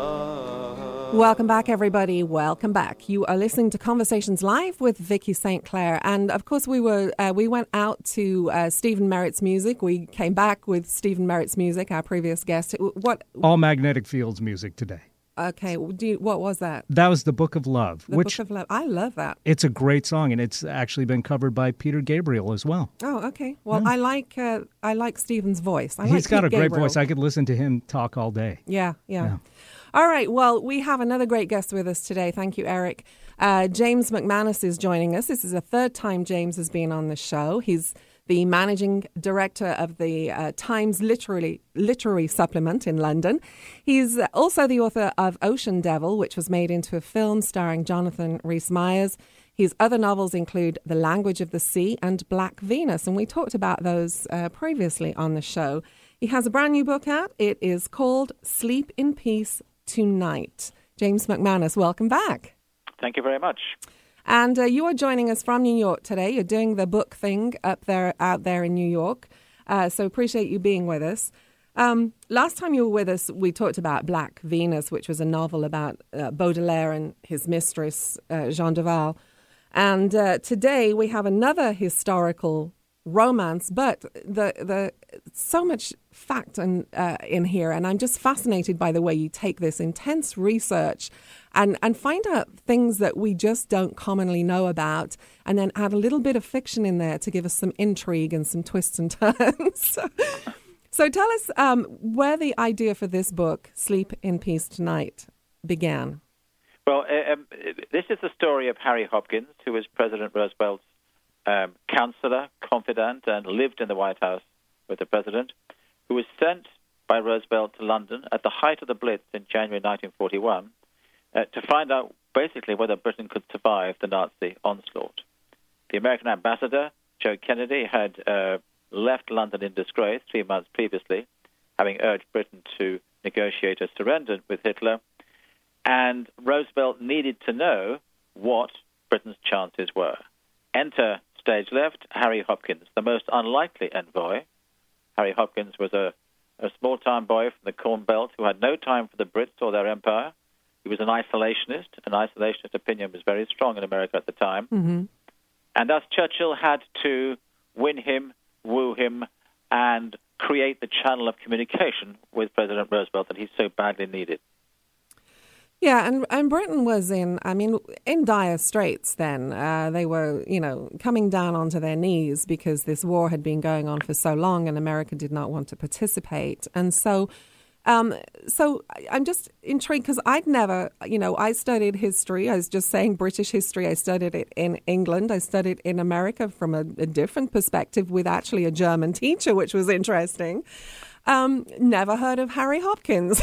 uh... Welcome back, everybody. Welcome back. You are listening to Conversations Live with Vicky Saint Clair, and of course, we were uh, we went out to uh, Stephen Merritt's music. We came back with Stephen Merritt's music, our previous guest. What all Magnetic Fields music today. Okay, do you, what was that? That was The Book of Love. The which Book of Love. I love that. It's a great song, and it's actually been covered by Peter Gabriel as well. Oh, okay. Well, Yeah. I like uh, I like Stephen's voice. I He's like got Pete a great Gabriel. voice. I could listen to him talk all day. Yeah, yeah, Yeah. All right. Well, we have another great guest with us today. Thank you, Eric. Uh, James McManus is joining us. This is the third time James has been on the show. He's the managing director of the uh, Times Literary, Literary Supplement in London. He's also the author of Ocean Devil, which was made into a film starring Jonathan Rhys-Meyers. His other novels include The Language of the Sea and Black Venus, and we talked about those uh, previously on the show. He has a brand new book out. It is called Sleep in Peace Tonight. James McManus, welcome back. Thank you very much. And uh, you are joining us from New York today. You're doing the book thing up there, out there in New York. Uh, so appreciate you being with us. Um, last time you were with us, we talked about Black Venus, which was a novel about uh, Baudelaire and his mistress, uh, Jean Duval. And uh, today we have another historical romance, but the the so much fact and uh, in here, and I'm just fascinated by the way you take this intense research and and find out things that we just don't commonly know about, and then add a little bit of fiction in there to give us some intrigue and some twists and turns. So tell us um, where the idea for this book, Sleep in Peace Tonight, began. Well, um, this is the story of Harry Hopkins, who was President Roosevelt's Um, counselor, confidant, and lived in the White House with the president, who was sent by Roosevelt to London at the height of the Blitz in January nineteen forty-one uh, to find out basically whether Britain could survive the Nazi onslaught. The American ambassador, Joe Kennedy, had uh, left London in disgrace three months previously, having urged Britain to negotiate a surrender with Hitler, and Roosevelt needed to know what Britain's chances were. Enter stage left, Harry Hopkins, the most unlikely envoy. Harry Hopkins was a, a small-time boy from the Corn Belt who had no time for the Brits or their empire. He was an isolationist. An isolationist opinion was very strong in America at the time. Mm-hmm. And thus Churchill had to win him, woo him, and create the channel of communication with President Roosevelt that he so badly needed. Yeah, and, and Britain was in, I mean, in dire straits then. Uh, they were, you know, coming down onto their knees because this war had been going on for so long and America did not want to participate. And so, um, so I'm just intrigued because I'd never, you know, I studied history. I was just saying British history. I studied it in England. I studied in America from a, a different perspective with actually a German teacher, which was interesting. Um, never heard of Harry Hopkins.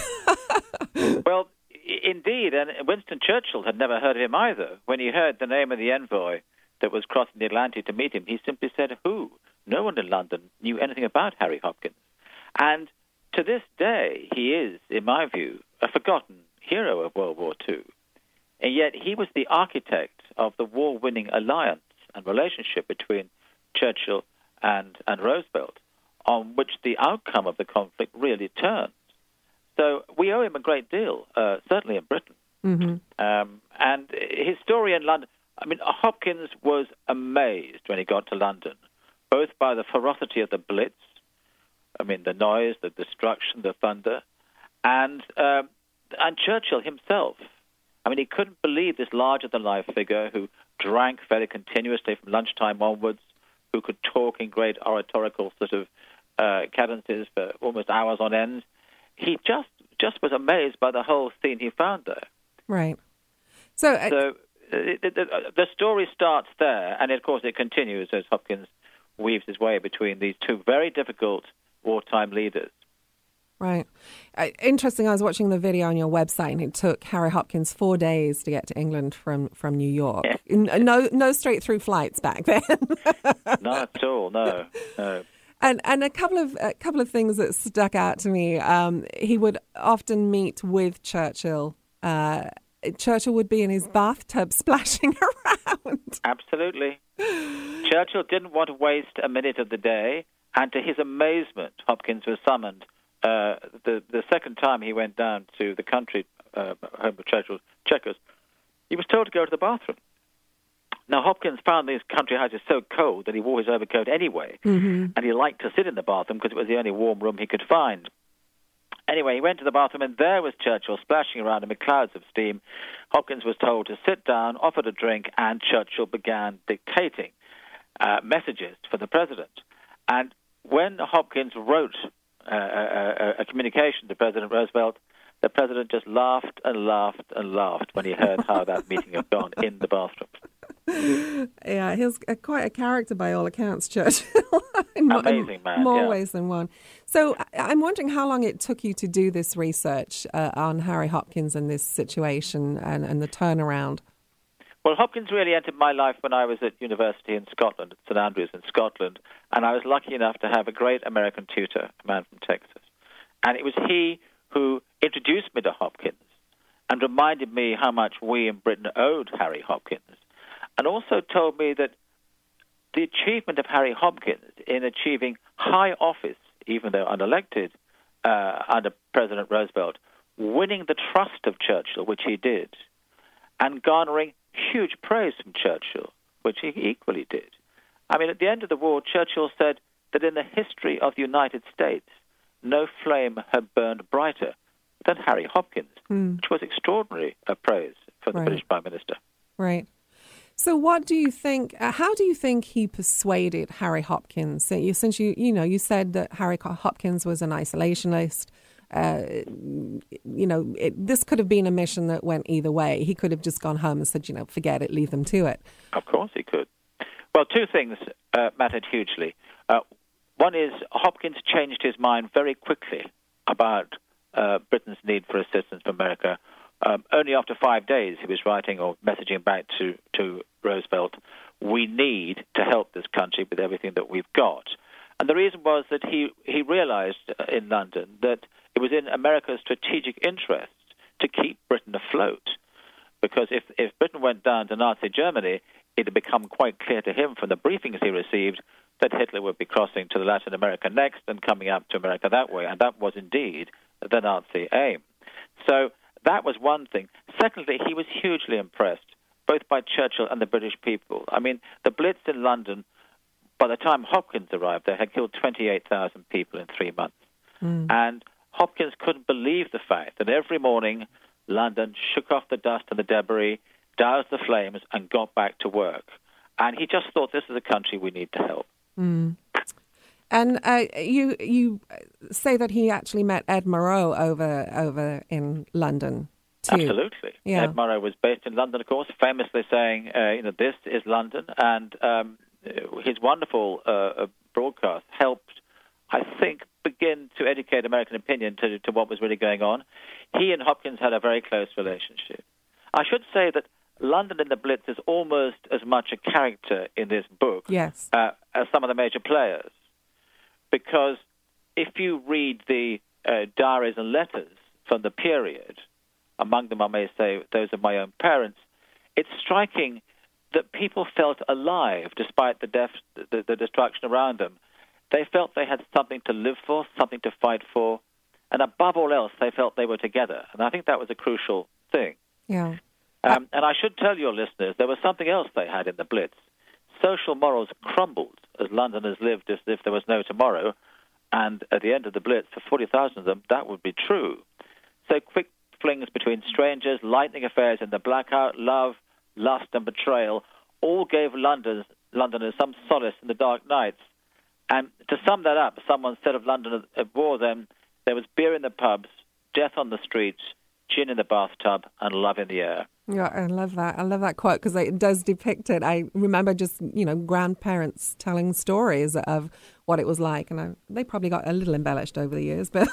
Well, indeed, and Winston Churchill had never heard of him either. When he heard the name of the envoy that was crossing the Atlantic to meet him, he simply said, who? No one in London knew anything about Harry Hopkins. And to this day, he is, in my view, a forgotten hero of World War Two. And yet he was the architect of the war-winning alliance and relationship between Churchill and, and Roosevelt, on which the outcome of the conflict really turned. So we owe him a great deal, uh, certainly in Britain. Mm-hmm. Um, and his story in London, I mean, Hopkins was amazed when he got to London, both by the ferocity of the Blitz, I mean, the noise, the destruction, the thunder, and um, and Churchill himself. I mean, he couldn't believe this larger-than-life figure who drank very continuously from lunchtime onwards, who could talk in great oratorical sort of uh, cadences for almost hours on end. He just just was amazed by the whole scene he found there. Right. So, uh, so it, it, the, the story starts there, and of course it continues as Hopkins weaves his way between these two very difficult wartime leaders. Right. Uh, interesting, I was watching the video on your website, and it took Harry Hopkins four days to get to England from, from New York. Yeah. No no straight-through flights back then. Not at all, no, no. And and a couple of a couple of things that stuck out to me. Um, he would often meet with Churchill. Uh, Churchill would be in his bathtub splashing around. Absolutely. Churchill didn't want to waste a minute of the day, and to his amazement, Hopkins was summoned uh, the the second time he went down to the country uh, home of Churchill's Chequers. He was told to go to the bathroom. Now, Hopkins found these country houses so cold that he wore his overcoat anyway, mm-hmm. and he liked to sit in the bathroom because it was the only warm room he could find. Anyway, he went to the bathroom, and there was Churchill splashing around amid clouds of steam. Hopkins was told to sit down, offered a drink, and Churchill began dictating uh, messages for the president. And when Hopkins wrote uh, a, a communication to President Roosevelt, the president just laughed and laughed and laughed when he heard how that meeting had gone in the bathroom. Yeah, he's a, quite a character by all accounts, Churchill. in Amazing man, more yeah. ways than one. So I'm wondering how long it took you to do this research uh, on Harry Hopkins and this situation and, and the turnaround. Well, Hopkins really entered my life when I was at university in Scotland, at St Andrews in Scotland, and I was lucky enough to have a great American tutor, a man from Texas. And it was he who introduced me to Hopkins and reminded me how much we in Britain owed Harry Hopkins, and also told me that the achievement of Harry Hopkins in achieving high office, even though unelected, uh, under President Roosevelt, winning the trust of Churchill, which he did, and garnering huge praise from Churchill, which he equally did. I mean, at the end of the war, Churchill said that in the history of the United States, no flame had burned brighter than Harry Hopkins, mm. which was extraordinary uh, praise for the right. British Prime Minister. Right. So what do you think, uh, how do you think he persuaded Harry Hopkins? So you, since you, you know, you said that Harry Hopkins was an isolationist, uh, you know, it, this could have been a mission that went either way. He could have just gone home and said, you know, forget it, leave them to it. Of course he could. Well, two things uh, mattered hugely. Uh, one is Hopkins changed his mind very quickly about uh, Britain's need for assistance from America. Um, only after five days he was writing or messaging back to, to Roosevelt, we need to help this country with everything that we've got. And the reason was that he, he realized in London that it was in America's strategic interest to keep Britain afloat. Because if, if Britain went down to Nazi Germany, it had become quite clear to him from the briefings he received that Hitler would be crossing to Latin America next and coming up to America that way. And that was indeed the Nazi aim. So that was one thing. Secondly, he was hugely impressed, both by Churchill and the British people. I mean, the Blitz in London, by the time Hopkins arrived there, had killed twenty-eight thousand people in three months. Mm. And Hopkins couldn't believe the fact that every morning London shook off the dust and the debris, doused the flames, and got back to work. And he just thought, this is a country we need to help. Mm. And uh, you you say that he actually met Ed Murrow over over in London too. Absolutely. Yeah. Ed Murrow was based in London, of course, famously saying, uh, you know, this is London. And um, his wonderful uh, broadcast helped, I think, begin to educate American opinion to, to what was really going on. He and Hopkins had a very close relationship. I should say that London in the Blitz is almost as much a character in this book yes. uh, as some of the major players. Because if you read the uh, diaries and letters from the period, among them, I may say, those of my own parents, it's striking that people felt alive despite the, death, the, the destruction around them. They felt they had something to live for, something to fight for, and above all else, they felt they were together. And I think that was a crucial thing. Yeah. Um, and I should tell your listeners, there was something else they had in the Blitz. Social morals crumbled as Londoners lived as if there was no tomorrow. And at the end of the Blitz, for forty thousand of them, that would be true. So quick flings between strangers, lightning affairs in the blackout, love, lust, and betrayal all gave Londoners, Londoners some solace in the dark nights. And to sum that up, someone said of London at war then, there was beer in the pubs, death on the streets, gin in the bathtub, and love in the air. Yeah, I love that. I love that quote because it does depict it. I remember just, you know, grandparents telling stories of what it was like, and I, they probably got a little embellished over the years, but...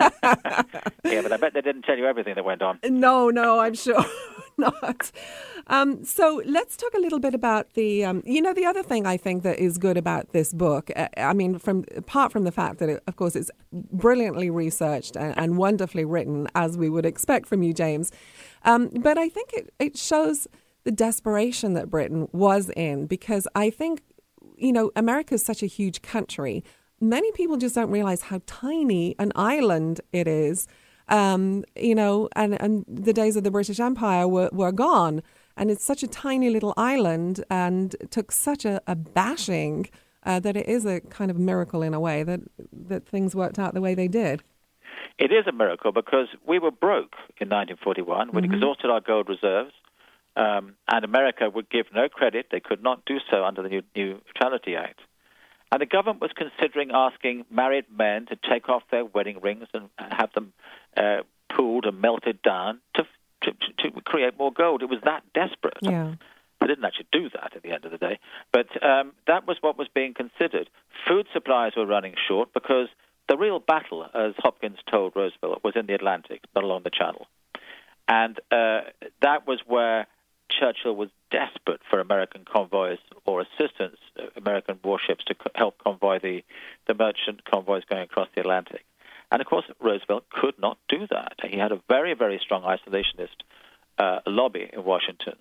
Yeah, but I bet they didn't tell you everything that went on. No, no, I'm sure not. Um, so let's talk a little bit about the, um, you know, the other thing I think that is good about this book, uh, I mean, from apart from the fact that, it, of course, it's brilliantly researched and, and wonderfully written, as we would expect from you, James, um, but I think it, it shows the desperation that Britain was in, because I think, you know, America is such a huge country. Many people just don't realize how tiny an island it is. Um, you know, and, and the days of the British Empire were, were gone. And it's such a tiny little island and it took such a, a bashing uh, that it is a kind of miracle in a way that, that things worked out the way they did. It is a miracle because we were broke in nineteen forty-one. We'd mm-hmm. exhausted our gold reserves. Um, and America would give no credit. They could not do so under the New Neutrality Act. And the government was considering asking married men to take off their wedding rings and have them uh, pooled and melted down to, to to create more gold. It was that desperate. Yeah. They didn't actually do that at the end of the day. But um, that was what was being considered. Food supplies were running short because the real battle, as Hopkins told Roosevelt, was in the Atlantic, not along the Channel. And uh, that was where Churchill was desperate for American convoys or assistance, uh, American warships to co- help convoy the, the merchant convoys going across the Atlantic. And, of course, Roosevelt could not do that. He had a very, very strong isolationist uh, lobby in Washington.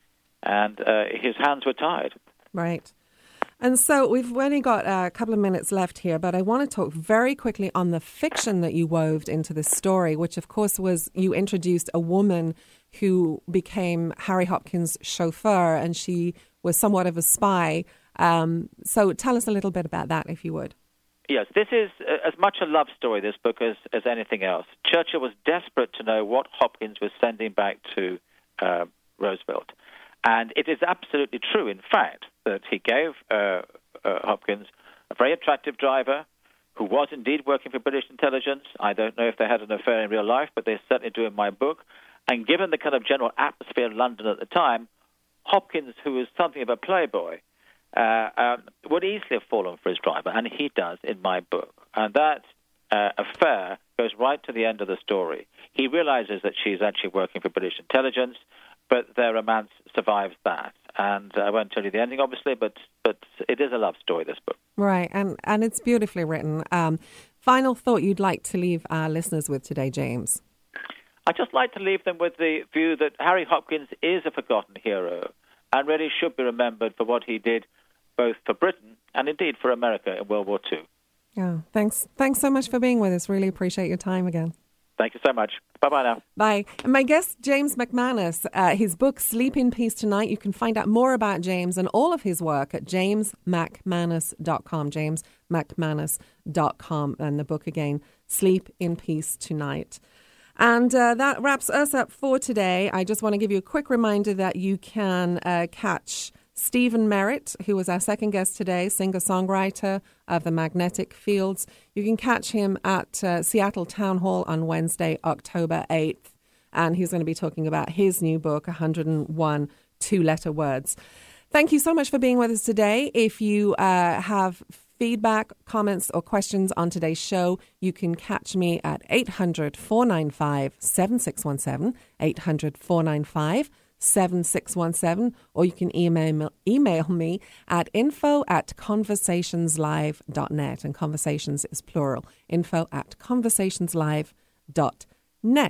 And uh, his hands were tied. Right. And so we've only got a couple of minutes left here, but I want to talk very quickly on the fiction that you wove into this story, which, of course, was you introduced a woman who became Harry Hopkins' chauffeur, and she was somewhat of a spy. Um, so tell us a little bit about that, if you would. Yes, this is as much a love story, this book, as, as anything else. Churchill was desperate to know what Hopkins was sending back to uh, Roosevelt. And it is absolutely true, in fact, that he gave uh, uh, Hopkins a very attractive driver who was indeed working for British intelligence. I don't know if they had an affair in real life, but they certainly do in my book. And given the kind of general atmosphere of London at the time, Hopkins, who was something of a playboy, uh, um, would easily have fallen for his driver, and he does in my book. And that uh, affair goes right to the end of the story. He realizes that she's actually working for British intelligence, but their romance survives that. And I won't tell you the ending, obviously, but but it is a love story, this book. Right, and, and it's beautifully written. Um, final thought you'd like to leave our listeners with today, James? I'd just like to leave them with the view that Harry Hopkins is a forgotten hero and really should be remembered for what he did both for Britain and indeed for America in World War Two. Yeah, thanks. Thanks so much for being with us. Really appreciate your time again. Thank you so much. Bye-bye now. Bye. And my guest, James McManus, uh, his book, Sleep in Peace Tonight. You can find out more about James and all of his work at james mcmanus dot com, james mcmanus dot com. And the book again, Sleep in Peace Tonight. And uh, that wraps us up for today. I just want to give you a quick reminder that you can uh, catch Stephen Merritt, who was our second guest today, singer-songwriter of the Magnetic Fields. You can catch him at uh, Seattle Town Hall on Wednesday, October eighth. And he's going to be talking about his new book, one hundred one Two-Letter Words. Thank you so much for being with us today. If you uh, have feedback, comments, or questions on today's show, you can catch me at eight hundred, four nine five, seven six one seven, eight hundred, four nine five, seven six one seven, or you can email, email me at info at conversationslive dot net, and conversations is plural, info at conversationslive dot net.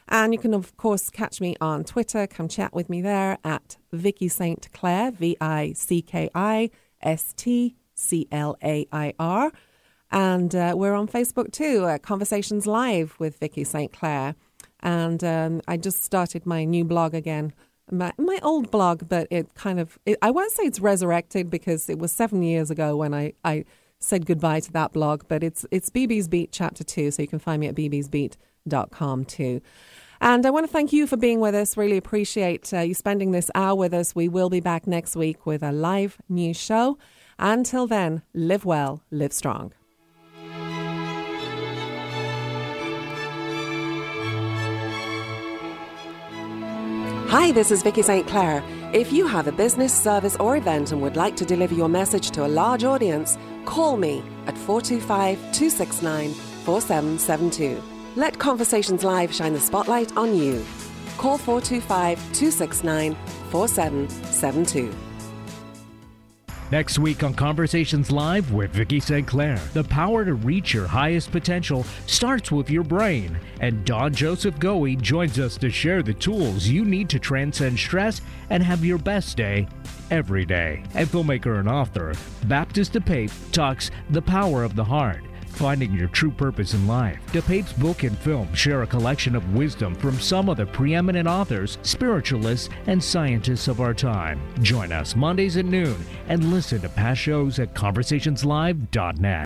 And you can, of course, catch me on Twitter. Come chat with me there at Vicky Saint Clair, V I C K I S T C L A I R. And uh, we're on Facebook too, uh, Conversations Live with Vicky Saint Clair. And um, I just started my new blog again, my, my old blog, but it kind of, it, I won't say it's resurrected because it was seven years ago when I, I said goodbye to that blog, but it's it's B B's Beat Chapter two, so you can find me at b b's beat dot com too. And I want to thank you for being with us. Really appreciate uh, you spending this hour with us. We will be back next week with a live news show. Until then, live well, live strong. Hi, this is Vicky Saint Clair. If you have a business, service or event and would like to deliver your message to a large audience, call me at four two five, two six nine, four seven seven two. Let Conversations Live shine the spotlight on you. Call four two five, two six nine, four seven seven two. Next week on Conversations Live with Vicky Saint Clair, the power to reach your highest potential starts with your brain. And Don Joseph Goey joins us to share the tools you need to transcend stress and have your best day every day. And filmmaker and author Baptist DePape talks The Power of the Heart, finding your true purpose in life. DePape's book and film share a collection of wisdom from some of the preeminent authors, spiritualists, and scientists of our time. Join us Mondays at noon and listen to past shows at conversationslive dot net.